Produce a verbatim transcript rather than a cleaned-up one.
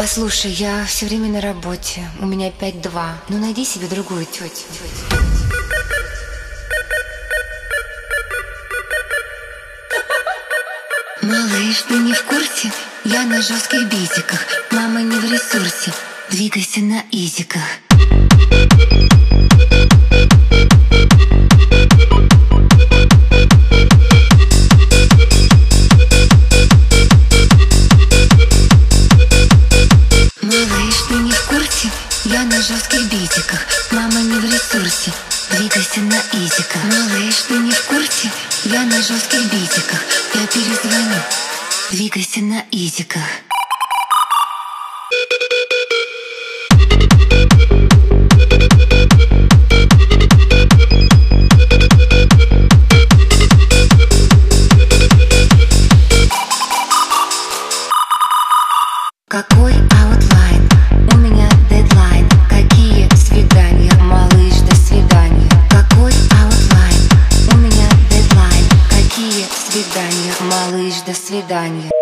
Послушай, я все время на работе, у меня пять два. Ну найди себе другую тетю. Малыш, ты не в курсе? Я на жестких битиках. Мама не в ресурсе. Двигайся на изиках. Малыш, ты не в курсе? Я на жестких битиках. Мама не в ресурсе. Двигайся на изиках. Малыш, ты не в курсе? Я на жестких битиках. Я перезвоню. Двигайся на изиках. Какой аутлайн? У меня дедлайн. Какие свидания? Малыш, до свидания. Какой аутлайн? У меня дедлайн. Какие свидания? Малыш, до свидания.